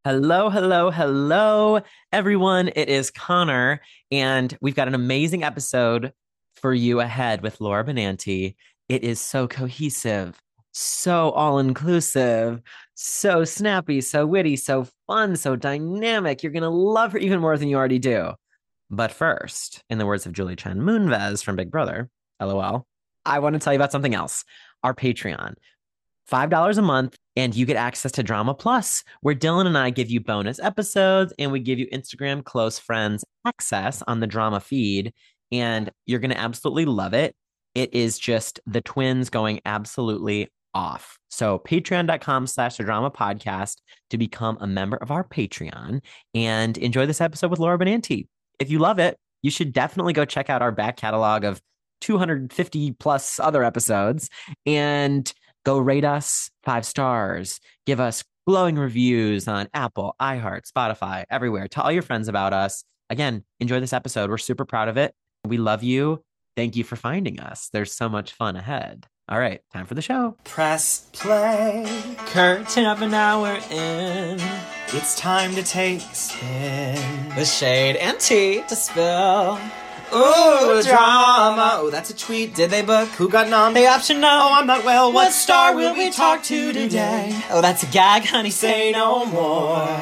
Hello, hello, hello, everyone. It is Connor, and we've got an amazing episode for you ahead with Laura Benanti. It is so cohesive, so all inclusive, so snappy, so witty, so fun, so dynamic. You're going to love her even more than you already do. But first, in the words of Julie Chen Moonves from Big Brother, LOL, I want to tell you about something else, our Patreon. $5 a month, and you get access to Drama Plus, where Dylan and I give you bonus episodes and we give you Instagram close friends access on the drama feed. And you're going to absolutely love it. It is just the twins going absolutely off. So patreon.com/the drama podcast to become a member of our Patreon and enjoy this episode with Laura Benanti. If you love it, you should definitely go check out our back catalog of 250 plus other episodes and go rate us 5 stars. Give us glowing reviews on Apple, iHeart, Spotify, everywhere. Tell all your friends about us. Again, enjoy this episode. We're super proud of it. We love you. Thank you for finding us. There's so much fun ahead. All right, time for the show. Press play. Curtain up, and now we're in. It's time to take a spin. The shade and tea to spill. Ooh, drama. Oh, that's a tweet. Did they book? Who got nom? They option no. Oh, I'm not well. What star will we talk to today? Oh, that's a gag, honey. Say no more.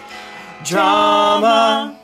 Drama.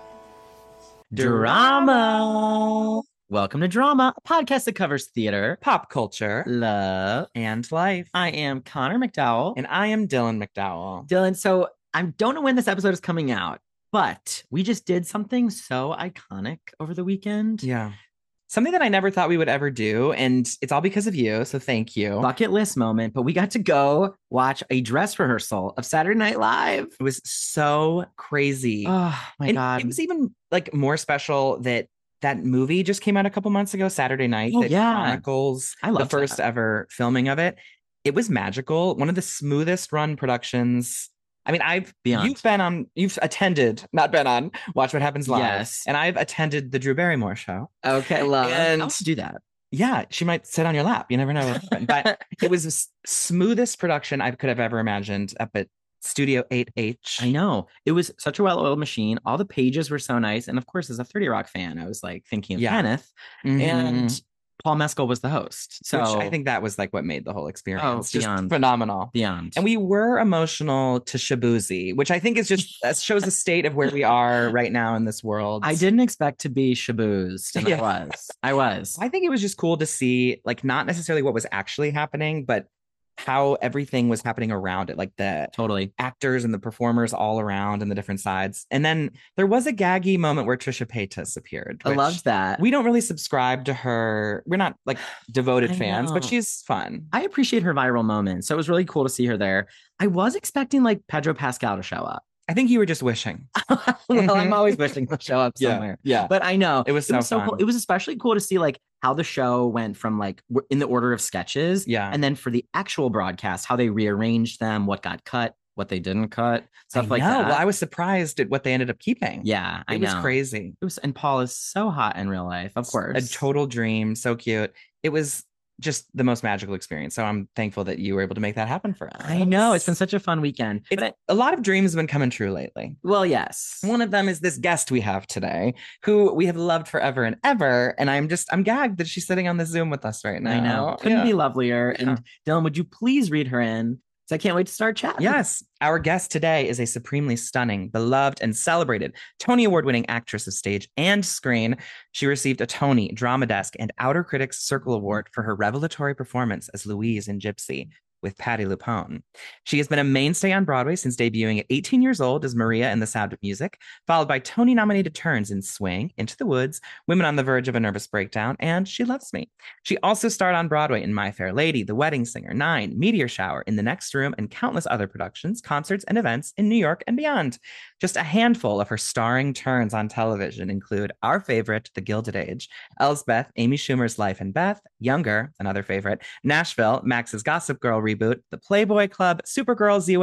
Drama. Welcome to Drama, a podcast that covers theater, Pop culture. love, And life. I am Connor McDowell. And I am Dylan McDowell. Dylan, so I don't know when this episode is coming out, but we just did something so iconic over the weekend. Yeah. Something that I never thought we would ever do. And it's all because of you. So thank you. Bucket list moment, but we got to go watch a dress rehearsal of Saturday Night Live. It was so crazy. Oh my And God. it was even like more special that movie just came out a couple months ago, Saturday Night, Oh, that yeah. chronicles I the loved first that. ever filming of it. It was magical. One of the smoothest run productions. I mean, Beyond. you've attended, not been on, Watch What Happens Live. Yes. And I've attended the Drew Barrymore show. Okay, love. And- I'll do that. Yeah, she might sit on your lap. You never know what happened. But it was the smoothest production I could have ever imagined up at Studio 8H. I know. It was such a well-oiled machine. All the pages were so nice. And of course, as a 30 Rock fan, I was like thinking of Yeah. Kenneth. Mhm. And Paul Mescal was the host. So Which I think that was like what made the whole experience just beyond. phenomenal. beyond. And we were emotional to Shabuzi, which I think is just that shows the state of where we are right now in this world. I didn't expect to be shaboozed, and Yeah. I was. I think it was just cool to see, like, not necessarily what was actually happening, but how everything was happening around it, like the Totally. actors and the performers all around and the different sides. And then there was a gaggy moment where Trisha Paytas appeared. I which loved that. We don't really subscribe to her. We're not like devoted I fans, but know. she's fun. I appreciate her viral moments. So it was really cool to see her there. I was expecting like Pedro Pascal to show up. I think you were just wishing. Well, I'm always wishing he'll show up somewhere. Yeah. But I know It was so cool. fun. It was especially cool to see like how the show went from like in the order of sketches. Yeah. And then for the actual broadcast, how they rearranged them, what got cut, what they didn't cut, stuff like that. Well, I was surprised at what they ended up keeping. Yeah, I It know. was crazy. It was, and Paul is so hot in real life, of course. A total dream. So cute. It was just the most magical experience. So I'm thankful that you were able to make that happen for us. I know. It's been such a fun weekend. A lot of dreams have been coming true lately. Well, yes. One of them is this guest we have today, who we have loved forever and ever. And I'm gagged that she's sitting on the Zoom with us right now. I know. Couldn't be lovelier. Yeah. And Dylan, would you please read her in? So I can't wait to start chatting. Yes. Our guest today is a supremely stunning, beloved, and celebrated Tony Award-winning actress of stage and screen. She received a Tony, Drama Desk, and Outer Critics Circle Award for her revelatory performance as Louise in Gypsy with Patti LuPone. She has been a mainstay on Broadway since debuting at 18 years old as Maria in The Sound of Music, followed by Tony-nominated turns in Swing, Into the Woods, Women on the Verge of a Nervous Breakdown, and She Loves Me. She also starred on Broadway in My Fair Lady, The Wedding Singer, Nine, Meteor Shower, In the Next Room, and countless other productions, concerts, and events in New York and beyond. Just a handful of her starring turns on television include our favorite, The Gilded Age, Elsbeth, Amy Schumer's Life and Beth, Younger, another favorite, Nashville, Max's Gossip Girl reboot, The Playboy Club, Supergirl, Z-Way,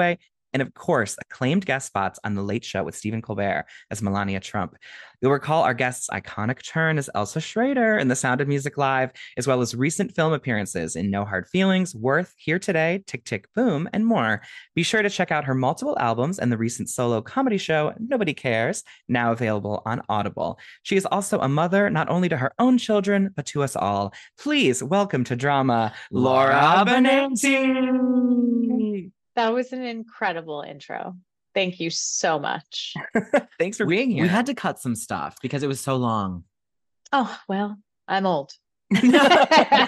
and of course, acclaimed guest spots on The Late Show with Stephen Colbert as Melania Trump. You'll recall our guest's iconic turn as Elsa Schrader in The Sound of Music Live, as well as recent film appearances in No Hard Feelings, Worth, Here Today, Tick Tick Boom, and more. Be sure to check out her multiple albums and the recent solo comedy show, Nobody Cares, now available on Audible. She is also a mother, not only to her own children, but to us all. Please welcome to drama, Laura Benanti. That was an incredible intro. Thank you so much. Thanks for being here. We had to cut some stuff because it was so long. Oh, well, I'm old. No,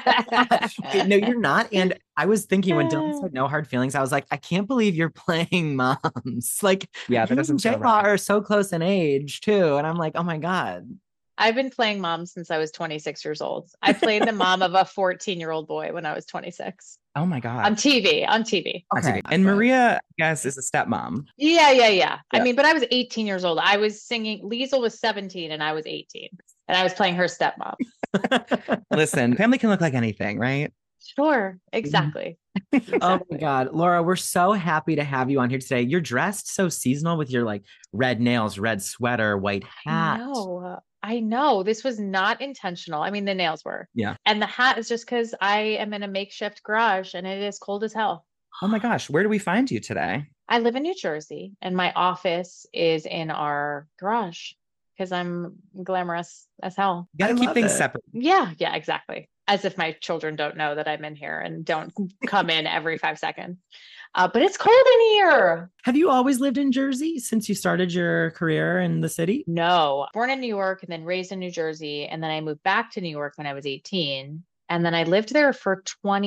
you're not. And I was thinking when Dylan said No Hard Feelings, I was like, I can't believe you're playing moms. Like, yeah, that doesn't J-Law right. are so close in age too. And I'm like, oh my God. I've been playing mom since I was 26 years old. I played the mom of a 14-year-old boy when I was 26. Oh my God. On TV. Okay. And Maria, I guess, is a stepmom. Yeah. I mean, but I was 18 years old. I was singing, Liesl was 17 and I was 18. And I was playing her stepmom. Listen, family can look like anything, right? Sure, exactly. Oh my God. Laura, we're so happy to have you on here today. You're dressed so seasonal with your like red nails, red sweater, white hat. I know. This was not intentional. I mean, the nails were. Yeah. And the hat is just because I am in a makeshift garage and it is cold as hell. Oh my gosh. Where do we find you today? I live in New Jersey and my office is in our garage because I'm glamorous as hell. You gotta keep things separate. Yeah, exactly. As if my children don't know that I'm in here and don't come in every 5 seconds. But it's cold in here. Have you always lived in Jersey since you started your career in the city? No, born in New York and then raised in New Jersey. And then I moved back to New York when I was 18. And then I lived there for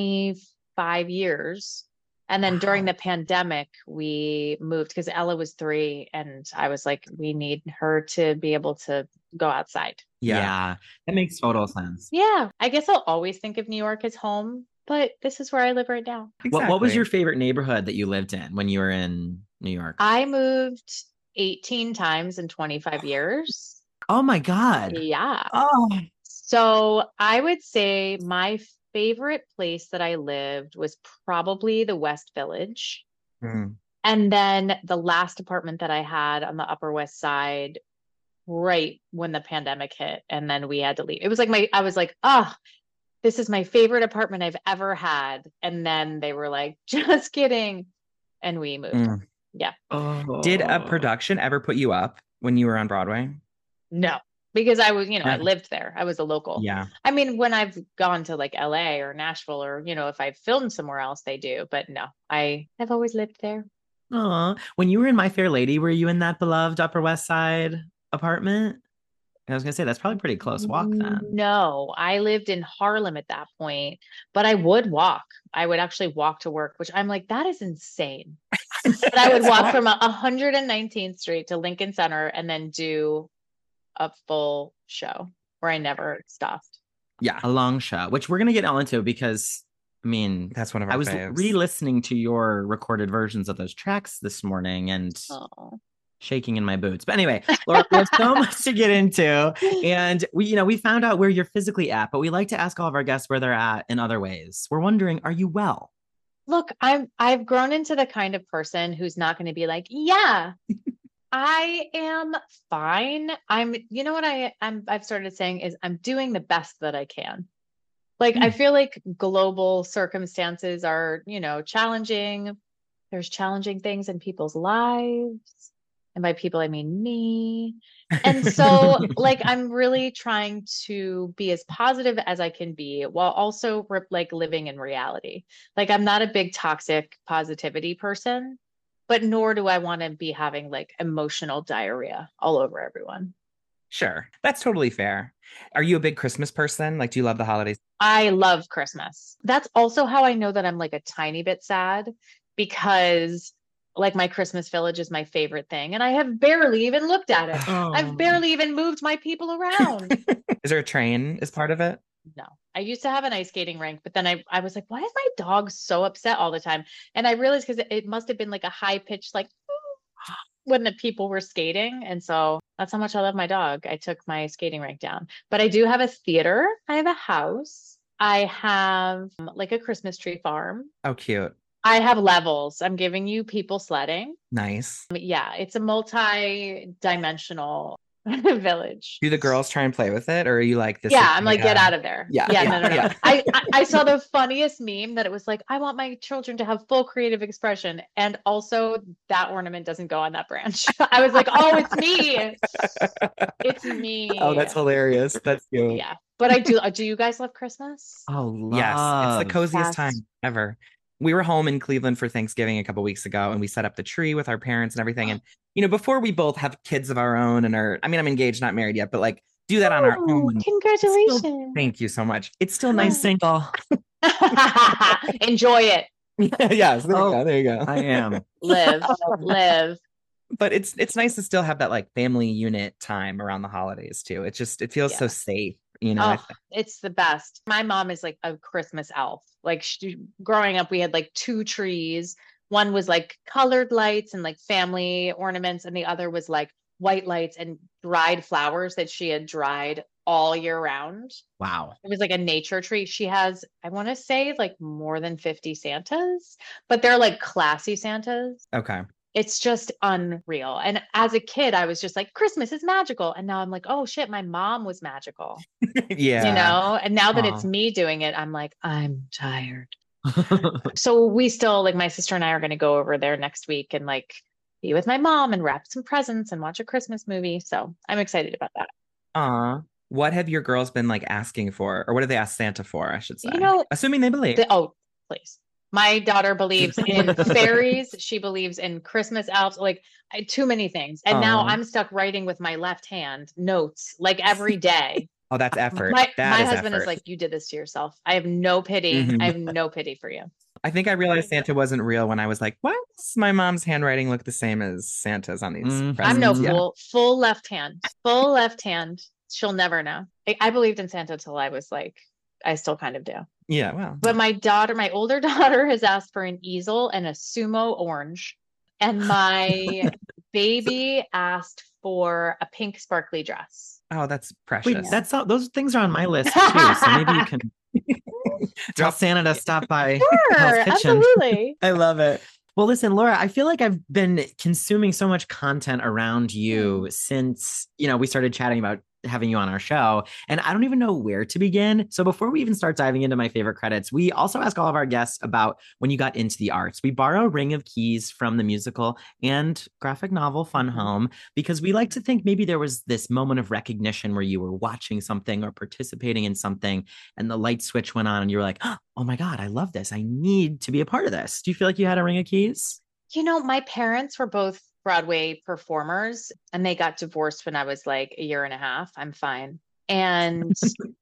25 years. And then during the pandemic, we moved because Ella was 3. And I was like, we need her to be able to go outside. Yeah, that makes total sense. Yeah, I guess I'll always think of New York as home. But this is where I live right now. Exactly. What was your favorite neighborhood that you lived in when you were in New York? I moved 18 times in 25 years. Oh my God. Yeah. Oh. So I would say my favorite place that I lived was probably the West Village. Mm. And then the last apartment that I had on the Upper West Side, right when the pandemic hit. And then we had to leave. It was like I was like, this is my favorite apartment I've ever had. And then they were like, just kidding. And we moved. Yeah. Oh. Did a production ever put you up when you were on Broadway? No, because I was, I lived there. I was a local. Yeah. I mean, when I've gone to like LA or Nashville or, if I've filmed somewhere else, they do. But no, I have always lived there. Aw. When you were in My Fair Lady, were you in that beloved Upper West Side apartment? I was going to say, that's probably a pretty close walk then. No, I lived in Harlem at that point, but I would walk. I would actually walk to work, which I'm like, that is insane. But I would walk from 119th Street to Lincoln Center and then do a full show where I never stopped. Yeah, a long show, which we're going to get all into because, I mean, that's one of our faves. I was re-listening to your recorded versions of those tracks this morning and... shaking in my boots. But anyway, Laura, we have so much to get into. And we found out where you're physically at, but we like to ask all of our guests where they're at in other ways. We're wondering, are you well? Look, I've grown into the kind of person who's not going to be like, yeah, I am fine. I've started saying is I'm doing the best that I can. Like, I feel like global circumstances are, challenging. There's challenging things in people's lives. And by people, I mean me. And so I'm really trying to be as positive as I can be while also living in reality. I'm not a big toxic positivity person, but nor do I want to be having emotional diarrhea all over everyone. Sure. That's totally fair. Are you a big Christmas person? Do you love the holidays? I love Christmas. That's also how I know that I'm a tiny bit sad because my Christmas village is my favorite thing. And I have barely even looked at it. Oh. I've barely even moved my people around. Is there a train as part of it? No, I used to have an ice skating rink, but then I was like, why is my dog so upset all the time? And I realized because it must have been a high pitched, when the people were skating. And so that's how much I love my dog. I took my skating rink down, but I do have a theater. I have a house. I have a Christmas tree farm. Oh, cute. I have levels. I'm giving you people sledding. Nice. Yeah, it's a multi-dimensional village. Do the girls try and play with it, or are you like this? Yeah, is I'm like, get out of there. Yeah, Yeah, yeah, no. yeah. I saw the funniest meme that it was like, I want my children to have full creative expression. And also that ornament doesn't go on that branch. I was like, oh, it's me. It's me. Oh, that's hilarious. That's cute. Yeah. But I do you guys love Christmas? Oh, love. Yes, it's the coziest Yes. time ever. We were home in Cleveland for Thanksgiving a couple weeks ago, and we set up the tree with our parents and everything. And before we both have kids of our own and I'm engaged, not married yet, but like do that on our Oh, own. congratulations. Thank you so much. It's still nice. single. Enjoy it. Yes, there you go. I am. Live. But it's nice to still have that like family unit time around the holidays too. It feels so safe, Oh, it's the best. My mom is like a Christmas elf. Like growing up, we had like 2 trees. One was like colored lights and like family ornaments, and the other was like white lights and dried flowers that she had dried all year round. Wow. It was like a nature tree. She has, I want to say, like more than 50 Santas, but they're like classy Santas. Okay. It's just unreal. And as a kid, I was just like, Christmas is magical. And now I'm like, oh shit, my mom was magical. Yeah. And now that it's me doing it, I'm like, I'm tired. So we still, like, my sister and I are going to go over there next week and like be with my mom and wrap some presents and watch a Christmas movie. So I'm excited about that. What have your girls been like asking for, or what do they ask Santa for, I should say? Assuming they believe. Please. My daughter believes in fairies. She believes in Christmas elves, like too many things. And now I'm stuck writing with my left hand notes like every day. Oh, that's effort. My husband is like, you did this to yourself. I have no pity. Mm-hmm. I have no pity for you. I think I realized Santa wasn't real when I was like, why does my mom's handwriting look the same as Santa's on these presents? I'm no fool. Full left hand. She'll never know. I believed in Santa till I was like, I still kind of do. Yeah, well. But my older daughter has asked for an easel and a sumo orange. And my baby asked for a pink sparkly dress. Oh, that's precious. Wait, those things are on my list too. So maybe you can tell Santa to stop by Hell's Kitchen. Absolutely. I love it. Well, listen, Laura, I feel like I've been consuming so much content around you since, we started chatting about having you on our show, and I don't even know where to begin. So before we even start diving into my favorite credits, we also ask all of our guests about when you got into the arts. We borrow Ring of Keys from the musical and graphic novel Fun Home because we like to think maybe there was this moment of recognition where you were watching something or participating in something and the light switch went on and you were like, oh my God, I love this. I need to be a part of this. Do you feel like you had a Ring of Keys? My parents were both Broadway performers and they got divorced when I was like a year and a half. I'm fine. And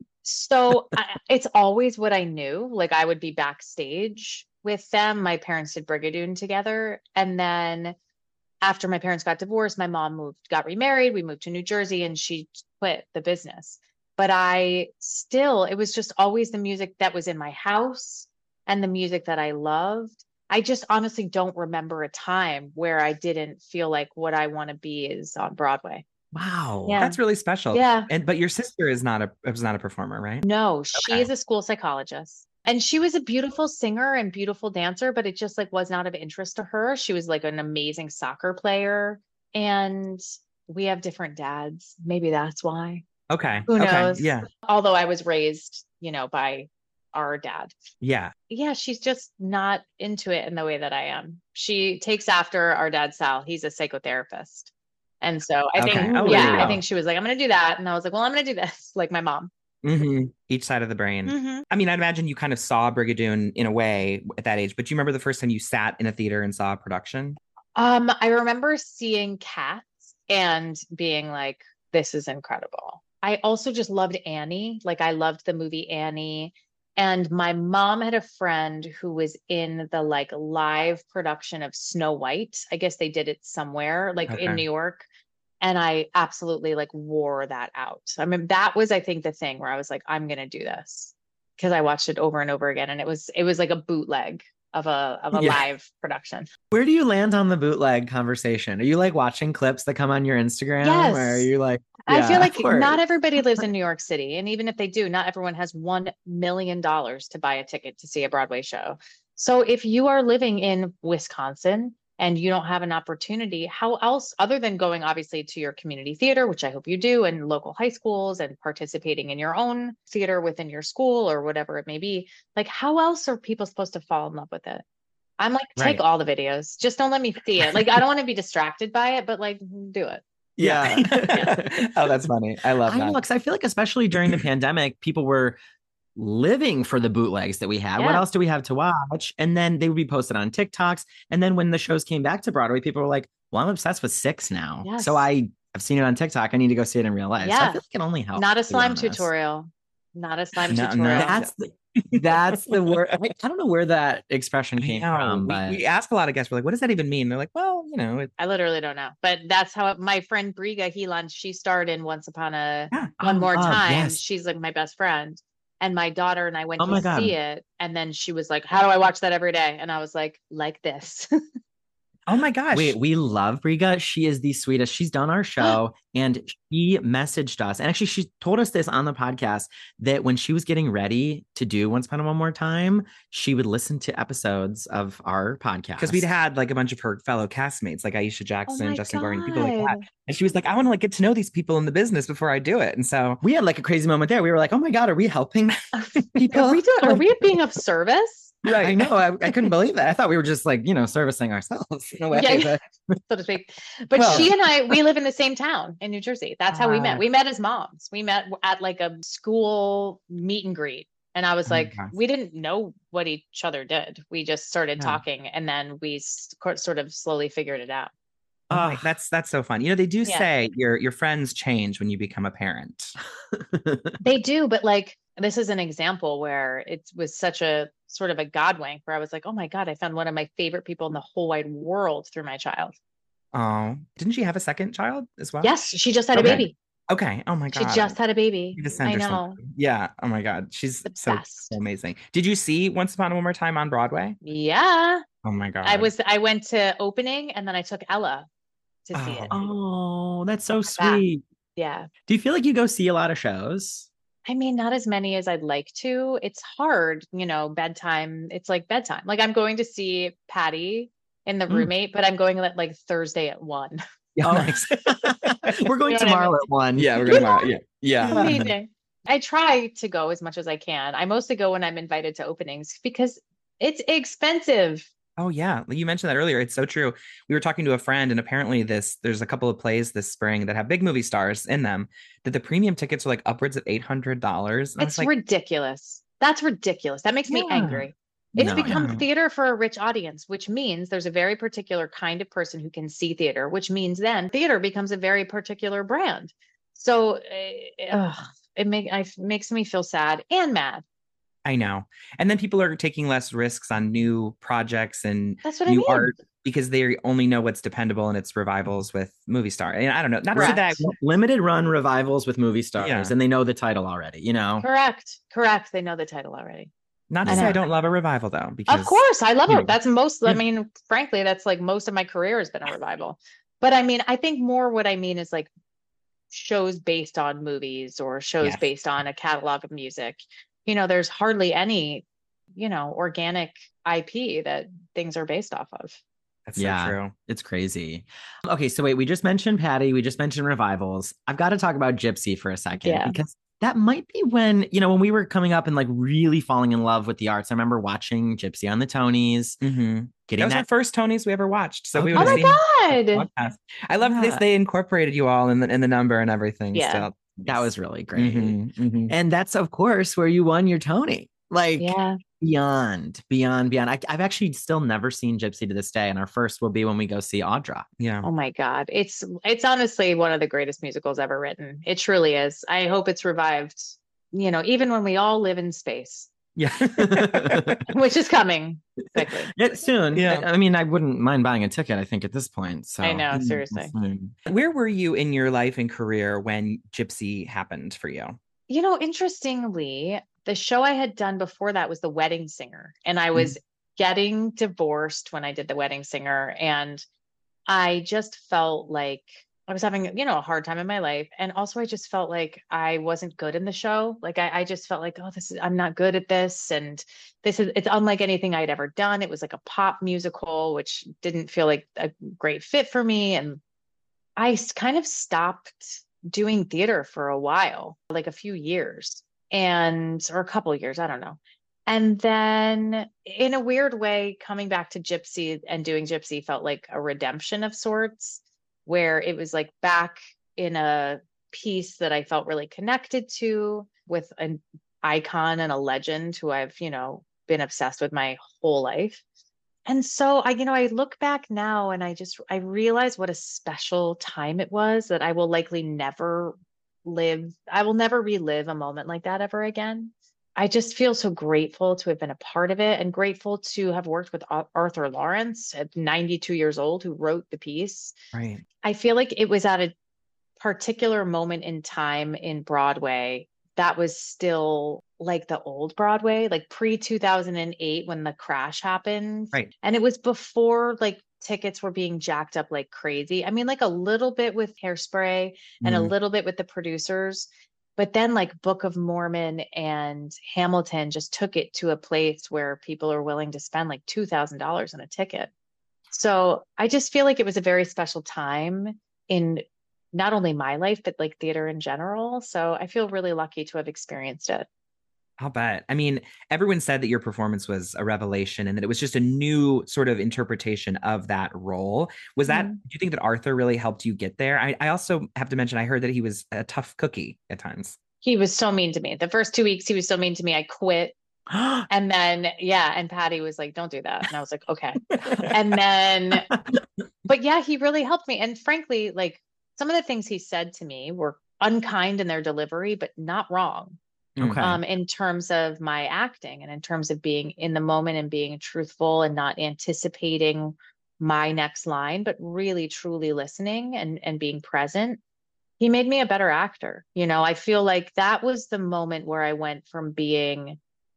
so it's always what I knew. Like I would be backstage with them. My parents did Brigadoon together. And then after my parents got divorced, my mom got remarried. We moved to New Jersey and she quit the business. But it was just always the music that was in my house and the music that I loved. I just honestly don't remember a time where I didn't feel like what I want to be is on Broadway. Wow. Yeah. That's really special. Yeah. But your sister was not a performer, right? No, she is a school psychologist. And she was a beautiful singer and beautiful dancer, but it just like was not of interest to her. She was like an amazing soccer player. And we have different dads. Maybe that's why. Okay. Who knows? Yeah. Although I was raised, by our dad. Yeah. Yeah, she's just not into it in the way that I am. She takes after our dad, Sal. He's a psychotherapist. And so I think she was like, I'm going to do that. And I was like, well, I'm going to do this, like my mom. Mm-hmm. Each side of the brain. Mm-hmm. I mean, I'd imagine you kind of saw Brigadoon in a way at that age, but do you remember the first time you sat in a theater and saw a production? I remember seeing Cats and being like, this is incredible. I also just loved Annie. Like I loved the movie Annie. And my mom had a friend who was in the like live production of Snow White. I guess they did it somewhere like in New York. And I absolutely like wore that out. So I mean, that was, I think, the thing where I was like, I'm going to do this because I watched it over and over again. And it was like a bootleg of a live production. Where do you land on the bootleg conversation? Are you like watching clips that come on your Instagram? Yes. Or are you like, I feel like not everybody lives in New York City. And even if they do, not everyone has $1 million to buy a ticket to see a Broadway show. So if you are living in Wisconsin and you don't have an opportunity, how else, other than going obviously to your community theater, which I hope you do, and local high schools and participating in your own theater within your school or whatever it may be, like how else are people supposed to fall in love with it? I'm like, take Right. all the videos. Just don't let me see it. Like, I don't want to be distracted by it, but like, do it. Yeah. Oh, that's funny. I love I know, that. because I feel like especially during the pandemic, people were living for the bootlegs that we had. What Yeah. else do we have to watch? And then they would be posted on TikToks. And then when the shows came back to Broadway, people were like, well, I'm obsessed with Six now. Yes. So I've seen it on TikTok. I need to go see it in real life. So I Yeah. feel like it only helps. Not a to be slime honest. tutorial. Not a slime No, no. tutorial. That's the word. I don't know where that expression I came know. from, We, but we ask a lot of guests, we're like, what does that even mean? They're like, well, you know, I literally don't know, but that's how my friend Briga Heelan, she starred in Once Upon a yeah. One More Time. yes. She's like my best friend. And my daughter and I went Oh my to God. see it. And then she was like, how do I watch that every day? And I was like this. Oh my gosh. Wait, we love Briga. She is the sweetest. She's done our show and she messaged us. And actually, she told us this on the podcast that when she was getting ready to do Once Upon a One More Time, she would listen to episodes of our podcast. Because we'd had like a bunch of her fellow castmates, like Aisha Jackson, my Justin Gordon, people like that. God. And she was like, I want to like get to know these people in the business before I do it. And so we had like a crazy moment there. We were like, oh my God, are we helping people? Are we being of service? Right. I know. I couldn't believe that. I thought we were just like, servicing ourselves in a way. Yeah. But So to speak. But Well- she and I, we live in the same town in New Jersey. That's how we met. Ah. We met as moms. We met at like a school meet and greet. And I was Oh my like, gosh. we didn't know what each other did. We just started Yeah. talking and then we sort of slowly figured it out. oh my- Ugh. that's so fun. They do Yeah. say your friends change when you become a parent. They do, but like this is an example where it was such a sort of a God wank where I was like, oh my God, I found one of my favorite people in the whole wide world through my child. Oh, didn't she have a second child as well? Yes, she just had Okay. a baby. Okay. Oh my She God. just had a baby. You just sent I her know. something. Yeah. Oh my God. She's The so best. amazing. Did you see Once Upon a One More Time on Broadway? Yeah. Oh my God. I went to opening and then I took Ella to see it. Oh, that's so back. sweet. Yeah. Do you feel like you go see a lot of shows? I mean, not as many as I'd like to. It's hard, bedtime. It's like bedtime. Like I'm going to see Patty in The Mm. Roommate, but I'm going like Thursday at 1. Yeah, Oh. nice. We're going You know what I tomorrow mean? at 1. Yeah, we're going tomorrow. Yeah. Yeah. Amazing. I try to go as much as I can. I mostly go when I'm invited to openings because it's expensive. Oh yeah. You mentioned that earlier. It's so true. We were talking to a friend and apparently there's a couple of plays this spring that have big movie stars in them that the premium tickets are like upwards of $800. And I It's was like, ridiculous. That's ridiculous. That makes me Yeah. angry. It's No, become yeah. theater for a rich audience, which means there's a very particular kind of person who can see theater, which means then theater becomes a very particular brand. So it makes me feel sad and mad. I know. And then people are taking less risks on new projects and That's what I new mean. art because they only know what's dependable and it's revivals with movie star. And I don't know. Not to say that Correct. limited run revivals with movie stars, Yeah. and they know the title already, Correct. They know the title already. not to I say I know. don't love a revival though, because Of course, I love you know, it. That's most, yeah. I mean, frankly, that's like most of my career has been a revival. But I mean, I think more what I mean is like shows based on movies or shows Yes. based on a catalog of music. There's hardly any, organic IP that things are based off of. that's so Yeah. true. It's crazy. Okay, so wait, we just mentioned Patty, we just mentioned revivals. I've got to talk about Gypsy for a second Yeah. because that might be when we were coming up and like really falling in love with the arts. I remember watching Gypsy on the Tonys, Mm-hmm. getting That was our that. first Tonys we ever watched. So we Okay. would Oh have my seen the God. podcast. I love this. Yeah. They incorporated you all in the number and everything. Yeah. Still. That was really great. Mhm, mhm. And that's, of course, where you won your Tony. Like, Yeah. beyond. I've actually still never seen Gypsy to this day. And our first will be when we go see Audra. Yeah. Oh my God. It's honestly one of the greatest musicals ever written. It truly is. I hope it's revived, even when we all live in space, Yeah. which is coming quickly. Soon. Yeah. I mean, I wouldn't mind buying a ticket, I think, at this point. So I know, seriously. Where were you in your life and career when Gypsy happened for you? Interestingly, the show I had done before that was The Wedding Singer, and I was getting divorced when I did The Wedding Singer, and I just felt like, I was having, a hard time in my life. And also I just felt like I wasn't good in the show. Like I just felt like, oh, I'm not good at this. And it's unlike anything I'd ever done. It was like a pop musical, which didn't feel like a great fit for me. And kind of stopped doing theater for a while, like a few years or a couple of years, I don't know. And then in a weird way, coming back to Gypsy and doing Gypsy felt like a redemption of sorts, where it was like back in a piece that I felt really connected to with an icon and a legend who I've, been obsessed with my whole life. And so I look back now and I realize what a special time it was that I will likely never live. I will never relive a moment like that ever again. I just feel so grateful to have been a part of it and grateful to have worked with Arthur Lawrence at 92 years old, who wrote the piece. Right. I feel like it was at a particular moment in time in Broadway that was still like the old Broadway, like pre 2008 when the crash happened. Right. And it was before like tickets were being jacked up like crazy. I mean, like a little bit with Hairspray and a little bit with the producers. But then like Book of Mormon and Hamilton just took it to a place where people are willing to spend like $2,000 on a ticket. So I just feel like it was a very special time in not only my life, but like theater in general. So I feel really lucky to have experienced it. I'll bet. I mean, everyone said that your performance was a revelation and that it was just a new sort of interpretation of that role. Was that, do you think that Arthur really helped you get there? I also have to mention, I heard that he was a tough cookie at times. He was so mean to me. The first 2 weeks, he was so mean to me. I quit. And then, and Patty was like, don't do that. And I was like, okay. And then, but yeah, he really helped me. And frankly, like some of the things he said to me were unkind in their delivery, but not wrong. Okay. In terms of my acting and in terms of being in the moment and being truthful and not anticipating my next line, but really truly listening and being present. He made me a better actor. I feel like that was the moment where I went from being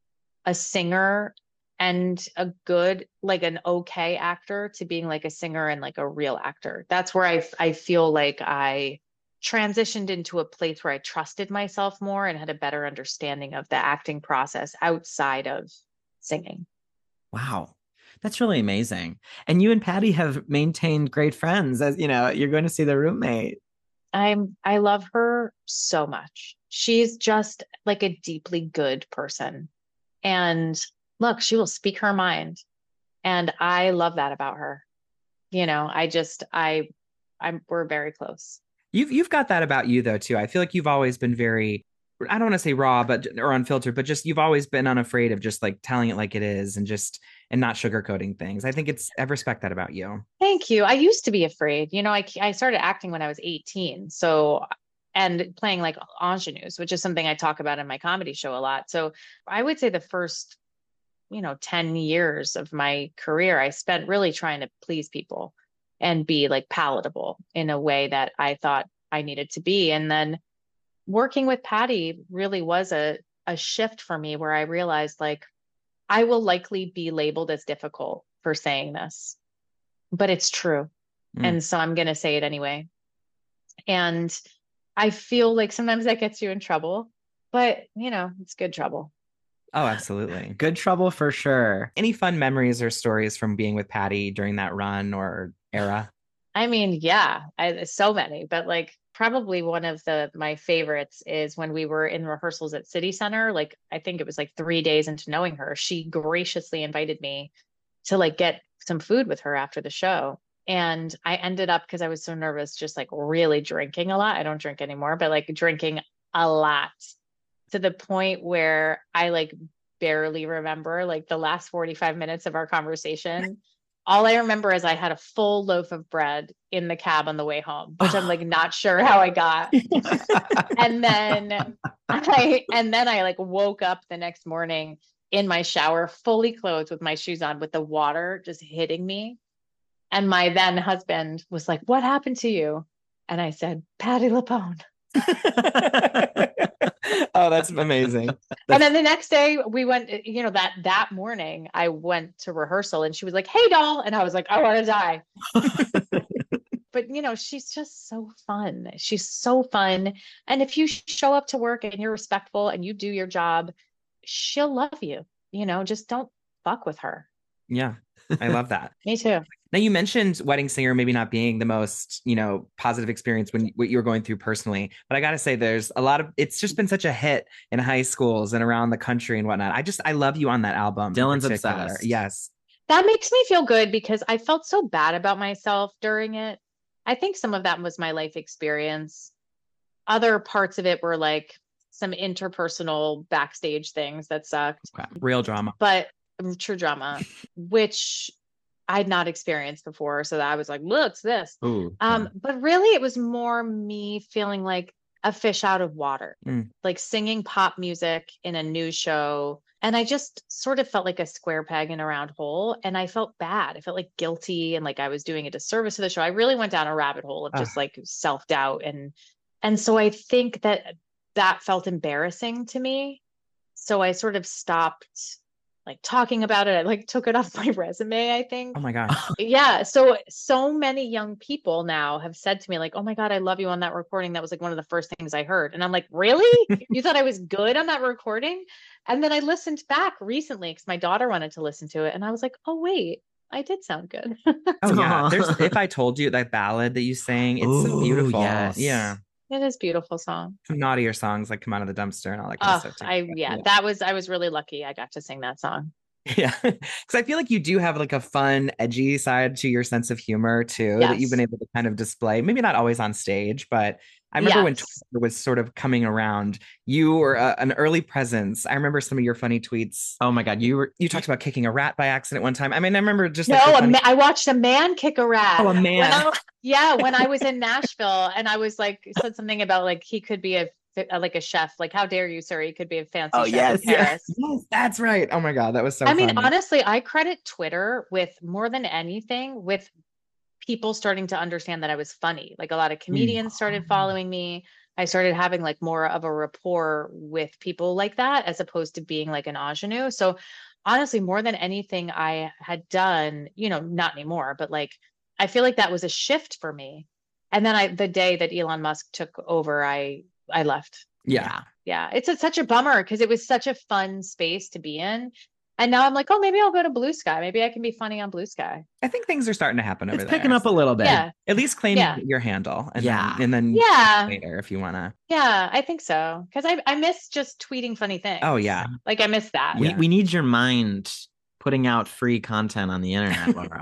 a singer and a good, like an okay actor to being like a singer and like a real actor. That's where I feel like I transitioned into a place where I trusted myself more and had a better understanding of the acting process outside of singing. Wow. That's really amazing. And you and Patty have maintained great friends, as you're going to see the roommate. I love her so much. She's just like a deeply good person. And look, she will speak her mind. And I love that about her. We're very close. You've got that about you though too. I feel like you've always been very, I don't want to say raw, or unfiltered, but just you've always been unafraid of just like telling it like it is and not sugarcoating things. I respect that about you. Thank you. I used to be afraid. I started acting when I was 18. So, and playing like ingenues, which is something I talk about in my comedy show a lot. So I would say the first, 10 years of my career, I spent really trying to please people and be like palatable in a way that I thought I needed to be. And then working with Patty really was a shift for me where I realized like, I will likely be labeled as difficult for saying this, but it's true. And so I'm going to say it anyway. And I feel like sometimes that gets you in trouble, but it's good trouble. Oh, absolutely. Good trouble for sure. Any fun memories or stories from being with Patty during that run or era? I mean, yeah, so many, but like probably one of my favorites is when we were in rehearsals at City Center. Like, I think it was like 3 days into knowing her, she graciously invited me to like get some food with her after the show. And I ended up, because I was so nervous, just like really drinking a lot. I don't drink anymore, but like drinking a lot to the point where I like barely remember like the last 45 minutes of our conversation. All I remember is I had a full loaf of bread in the cab on the way home, which I'm like not sure how I got. and then I like woke up the next morning in my shower, fully clothed with my shoes on, with the water just hitting me. And my then husband was like, "What happened to you?" And I said, "Patti LuPone." Oh, that's amazing. And then the next day we went, that morning I went to rehearsal and she was like, "Hey doll." And I was like, "I want to die." but she's just so fun. She's so fun. And if you show up to work and you're respectful and you do your job, she'll love you. Just don't fuck with her. Yeah. I love that. Me too. Now, you mentioned Wedding Singer maybe not being the most, positive experience when what you were going through personally. But I got to say, there's a lot of, it's just been such a hit in high schools and around the country and whatnot. I love you on that album. Dylan's obsessed. Yes. That makes me feel good because I felt so bad about myself during it. I think some of that was my life experience. Other parts of it were like some interpersonal backstage things that sucked. Okay. Real drama. But true drama, which I'd not experienced before. So that I was like, what's this? Ooh, But really it was more me feeling like a fish out of water, like singing pop music in a news show. And I just sort of felt like a square peg in a round hole. And I felt bad. I felt like guilty and like I was doing a disservice to the show. I really went down a rabbit hole of just like self-doubt. And so I think that felt embarrassing to me. So I sort of stopped like talking about it. I like took it off my resume, I think. Oh my gosh. Yeah. So many young people now have said to me like, oh my God, I love you on that recording. That was like one of the first things I heard. And I'm like, really? You thought I was good on that recording? And then I listened back recently because my daughter wanted to listen to it. And I was like, oh wait, I did sound good. Oh yeah. There's If I Told You, that ballad that you sang, it's so beautiful. Yes. Yeah. It is a beautiful song. Some naughtier songs like Come Out of the Dumpster and all that kind of stuff. I was really lucky I got to sing that song. Yeah. Because I feel like you do have like a fun, edgy side to your sense of humor too, that you've been able to kind of display. Maybe not always on stage, but I remember when Twitter was sort of coming around, you were an early presence. I remember some of your funny tweets. Oh my God. You talked about kicking a rat by accident one time. I mean, I remember just I watched a man kick a rat. Oh, a man. When I was in Nashville and I was like, said something about like, he could be like a chef, like, how dare you, sir? He could be a fancy chef in Paris. Yes, that's right. Oh my God. That was so I mean, honestly, I credit Twitter with more than anything with people starting to understand that I was funny. Like a lot of comedians started following me. I started having like more of a rapport with people like that, as opposed to being like an ingenue. So honestly, more than anything I had done, not anymore, but like, I feel like that was a shift for me. And then the day that Elon Musk took over, I left. Yeah. Yeah. It's such a bummer because it was such a fun space to be in. And now I'm like, oh, maybe I'll go to Blue Sky. Maybe I can be funny on Blue Sky. I think things are starting to happen over there. It's picking up a little bit. Yeah. At least claim your handle. And then later if you want to. Yeah, I think so. Because I miss just tweeting funny things. Oh, yeah. Like I miss that. We need your mind putting out free content on the internet, Laura.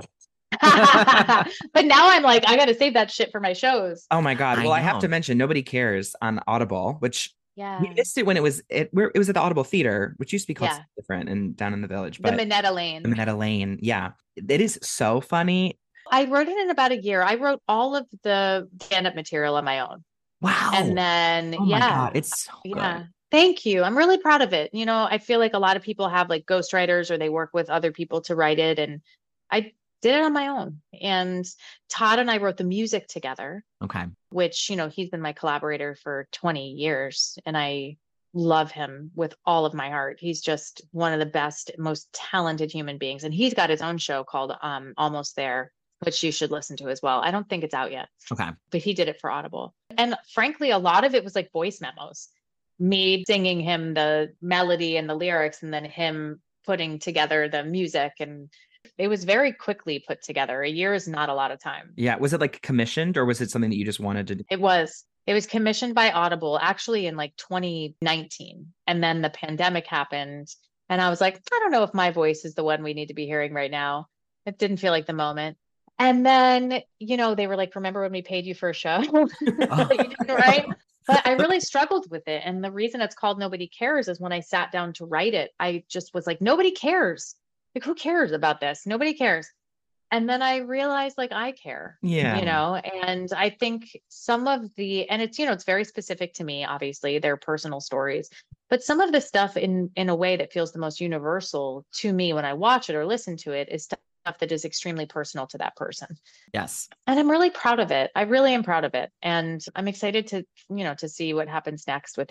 But now I'm like, I got to save that shit for my shows. Oh my God. Well, I have to mention Nobody Cares on Audible, which we missed it when it was at the Audible Theater, which used to be called different and down in the Village. But the Minetta Lane. The Minetta Lane. Yeah. It is so funny. I wrote it in about a year. I wrote all of the stand-up material on my own. Wow. And then, my God, it's so good. Thank you. I'm really proud of it. I feel like a lot of people have like ghostwriters or they work with other people to write it. And I did it on my own. And Todd and I wrote the music together. Okay. Which, he's been my collaborator for 20 years and I love him with all of my heart. He's just one of the best, most talented human beings. And he's got his own show called Almost There, which you should listen to as well. I don't think it's out yet. Okay. But he did it for Audible. And frankly, a lot of it was like voice memos, me singing him the melody and the lyrics and then him putting together the music. And it was very quickly put together. A year is not a lot of time. Yeah. Was it like commissioned or was it something that you just wanted to do? It was commissioned by Audible actually in like 2019. And then the pandemic happened. And I was like, I don't know if my voice is the one we need to be hearing right now. It didn't feel like the moment. And then, they were like, remember when we paid you for a show? Right? But I really struggled with it. And the reason it's called Nobody Cares is when I sat down to write it, I just was like, nobody cares. Like, who cares about this? Nobody cares. And then I realized like I care, and I think some of and it's, it's very specific to me, obviously they're personal stories, but some of the stuff in a way that feels the most universal to me when I watch it or listen to it is stuff that is extremely personal to that person. Yes. And I'm really proud of it. I really am proud of it. And I'm excited to, to see what happens next with it.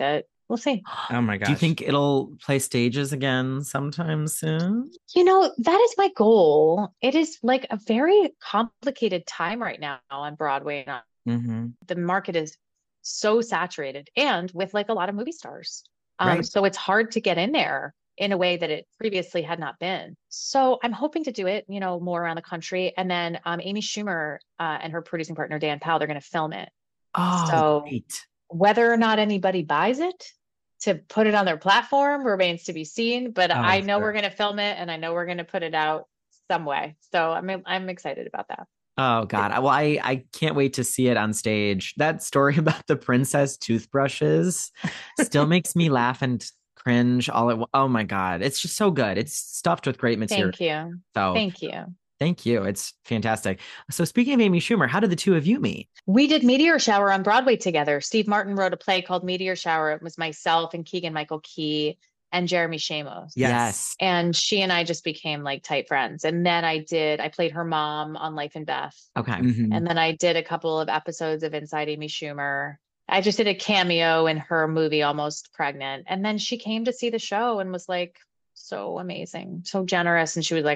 We'll see. Oh my gosh. Do you think it'll play stages again sometime soon? That is my goal. It is like a very complicated time right now on Broadway. Mm-hmm. The market is so saturated and with like a lot of movie stars. Right. So it's hard to get in there in a way that it previously had not been. So I'm hoping to do it, more around the country. And then Amy Schumer and her producing partner, Dan Powell, they're going to film it. Oh, So great. whether or not anybody buys it to put it on their platform remains to be seen. But I know sure. we're going to film it and I know we're going to put it out some way. So I'm excited about that. Oh God. Well, I can't wait to see it on stage. That story about the princess toothbrushes still makes me laugh and cringe oh my God. It's just so good. It's stuffed with great material. Thank you. So Thank you. thank you. It's fantastic. So speaking of Amy Schumer, how did the two of you meet? We did Meteor Shower on Broadway together. Steve Martin wrote a play called Meteor Shower. It was myself and Keegan Michael Key and Jeremy Shamos. Yes. And she and I just became like tight friends. And then I played her mom on Life and Beth. Okay. Mm-hmm. And then I did a couple of episodes of Inside Amy Schumer. I just did a cameo in her movie, Almost Pregnant. And then she came to see the show and was like, so amazing, so generous. And she was like,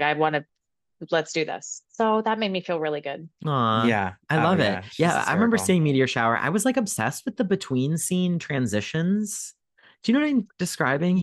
let's do this. So that made me feel really good. Aw, Yeah. I love yeah. it. She's Yeah, I remember hysterical. seeing Meteor Shower. I was like obsessed with the between scene transitions. Do you know what I'm describing?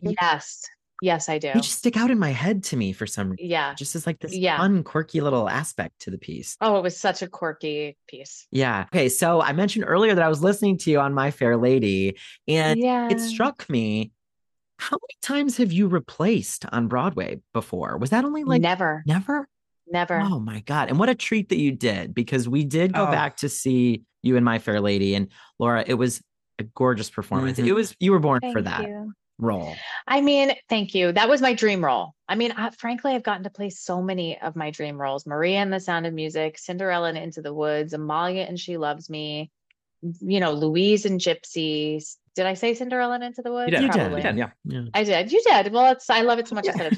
Yes, I do. They just stick out in my head to me for some reason. Yeah. Just as like this Yeah. fun, quirky little aspect to the piece. Oh, it was such a quirky piece. Yeah. Okay. So I mentioned earlier that I was listening to you on My Fair Lady, and Yeah. it struck me. How many times have you replaced on Broadway before? Was that only like Never. never? Oh my God. And what a treat that you did, because we did go back to see you in My Fair Lady. And Laura, it was a gorgeous performance. Mhm. You were born for Thank that you. role. I mean, thank you. That was my dream role. I mean, frankly, I've gotten to play so many of my dream roles. Maria in The Sound of Music, Cinderella in Into the Woods, Amalia and She Loves Me, Louise and Gypsy. Did I say Cinderella and Into the Woods? You did. Probably. You did, yeah. I did. You did. Well, I love it so much I said it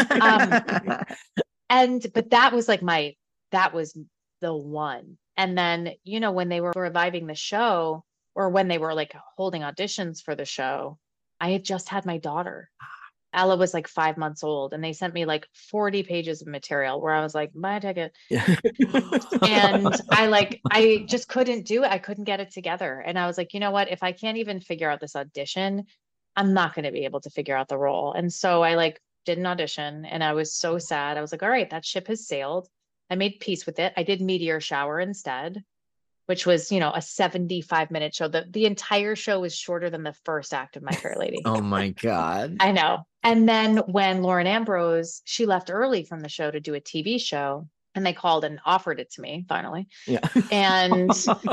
twice. But that was that was the one. And then, when they were reviving the show, or when they were like holding auditions for the show, I had just had my daughter. Ella was like 5 months old, and they sent me like 40 pages of material where I was like, buy a ticket. And I just couldn't do it. I couldn't get it together. And I was like, you know what? If I can't even figure out this audition, I'm not going to be able to figure out the role. And so I did an audition, and I was so sad. I was like, all right, that ship has sailed. I made peace with it. I did Meteor Shower instead, which was, a 75-minute show. The entire show was shorter than the first act of My Fair Lady. Oh my God. I know. And then when Lauren Ambrose, she left early from the show to do a TV show, and they called and offered it to me finally. Yeah. And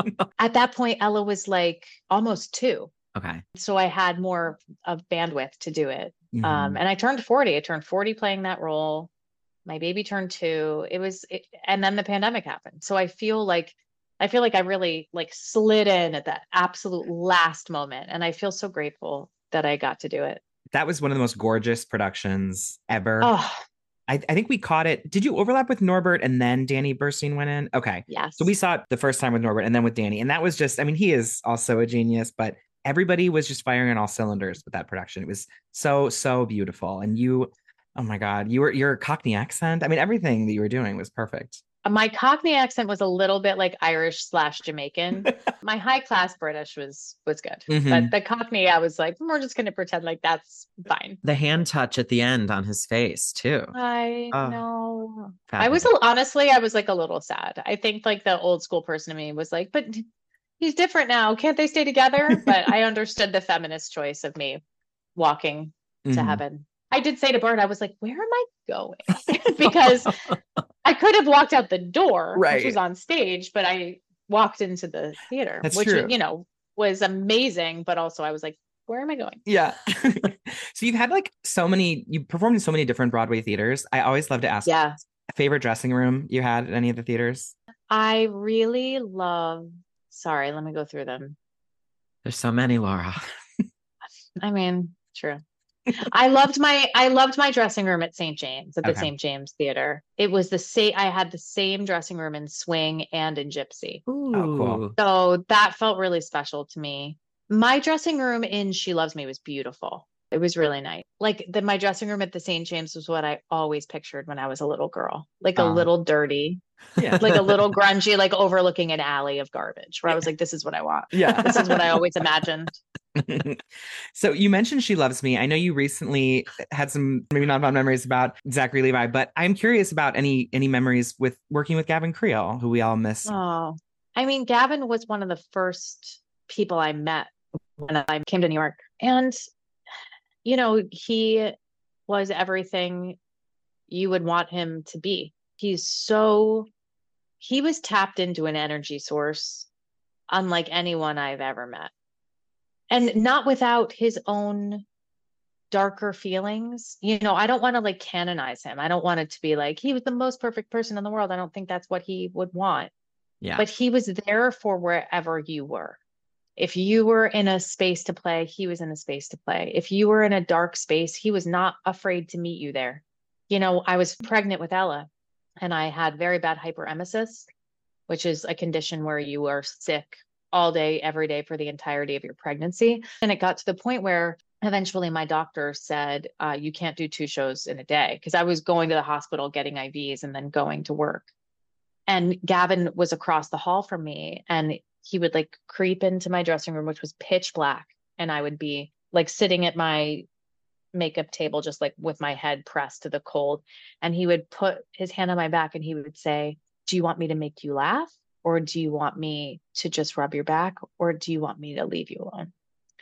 at that point, Ella was like almost 2. Okay. So I had more of bandwidth to do it. Mhm. And I turned 40. I turned 40 playing that role. My baby turned 2. And then the pandemic happened. So I feel like I really slid in at that absolute last moment. And I feel so grateful that I got to do it. That was one of the most gorgeous productions ever. Oh, I think we caught it. Did you overlap with Norbert and then Danny Burstein went in? Okay. yes. So we saw it the first time with Norbert and then with Danny. And that was just, he is also a genius, but everybody was just firing on all cylinders with that production. It was so, so beautiful. And you, oh my God, your Cockney accent. Everything that you were doing was perfect. My Cockney accent was a little bit like Irish/Jamaican. My high class British was good. Mhm. But the Cockney, I was like, we're just going to pretend like that's fine. The hand touch at the end on his face too. I Oh, know. fabulous. I was like a little sad. I think like the old school person in me was like, but he's different now. Can't they stay together? But I understood the feminist choice of me walking to Mhm. heaven. I did say to Bart, I was like, where am I going? Because I could have walked out the door, Right. which was on stage, but I walked into the theater, That's which, true. was amazing. But also I was like, where am I going? Yeah. So you've had you performed in so many different Broadway theaters. I always love to ask, Yeah. favorite dressing room you had at any of the theaters? I really love, sorry, let me go through them. There's so many, Laura. True. I loved my dressing room at St. James, at the Okay. St. James Theater. It was the same. I had the same dressing room in Swing and in Gypsy. Ooh. cool. So that felt really special to me. My dressing room in She Loves Me was beautiful. It was really nice. Like my dressing room at the St. James was what I always pictured when I was a little girl, like a little dirty, Yeah. like a little grungy, like overlooking an alley of garbage where I was like, this is what I want. Yeah. This is what I always imagined. So you mentioned She Loves Me. I know you recently had some maybe not fun memories about Zachary Levi, but I'm curious about any memories with working with Gavin Creel, who we all miss. Oh, I mean, Gavin was one of the first people I met when I came to New York. And, you know, he was everything you would want him to be. He was tapped into an energy source unlike anyone I've ever met. And not without his own darker feelings. You know, I don't want to like canonize him. I don't want it to be like he was the most perfect person in the world. I don't think that's what he would want. Yeah. But he was there for wherever you were. If you were in a space to play, he was in a space to play. If you were in a dark space, he was not afraid to meet you there. You know, I was pregnant with Ella and I had very bad hyperemesis, which is a condition where you are sick all day, every day for the entirety of your pregnancy. And it got to the point where eventually my doctor said, you can't do 2 shows in a day because I was going to the hospital getting IVs and then going to work. And Gavin was across the hall from me and he would like creep into my dressing room, which was pitch black. And I would be like sitting at my makeup table, just like with my head pressed to the cold. And he would put his hand on my back and he would say, do you want me to make you laugh? Or do you want me to just rub your back? Or do you want me to leave you alone?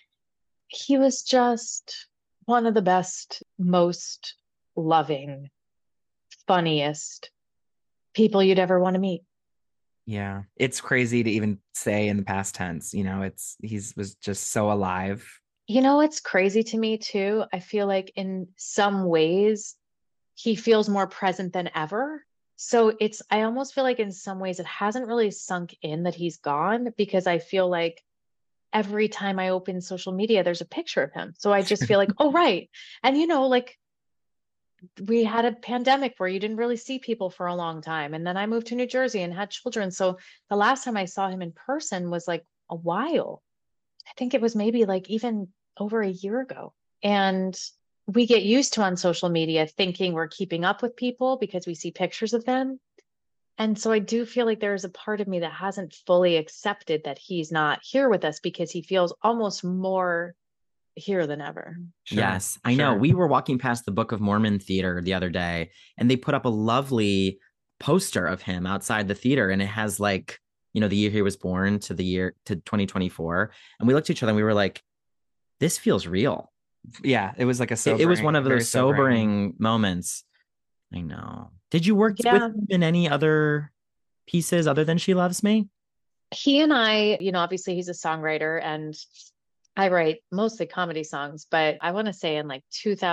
He was just one of the best, most loving, funniest people you'd ever want to meet. Yeah. It's crazy to even say in the past tense, you know, he's was just so alive. You know, it's crazy to me too. I feel like in some ways he feels more present than ever. So I almost feel like in some ways it hasn't really sunk in that he's gone because I feel like every time I open social media, there's a picture of him. So I just feel like, oh, right. And, you know, like we had a pandemic where you didn't really see people for a long time. And then I moved to New Jersey and had children. So the last time I saw him in person was like a while. I think it was maybe like even over a year ago. And we get used to on social media thinking we're keeping up with people because we see pictures of them. And so I do feel like there's a part of me that hasn't fully accepted that he's not here with us because he feels almost more here than ever. Sure, yes, I know. We were walking past the Book of Mormon Theater the other day, and they put up a lovely poster of him outside the theater, and it has like, you know, the year he was born to the year to 2024. And we looked at each other and we were like, this feels real. Yeah, it was like a sobering, it was one of very those sobering moments. I know. Did you work with him in any other pieces other than She Loves Me? He and I, you know, obviously he's a songwriter and I write mostly comedy songs, but I want to say in like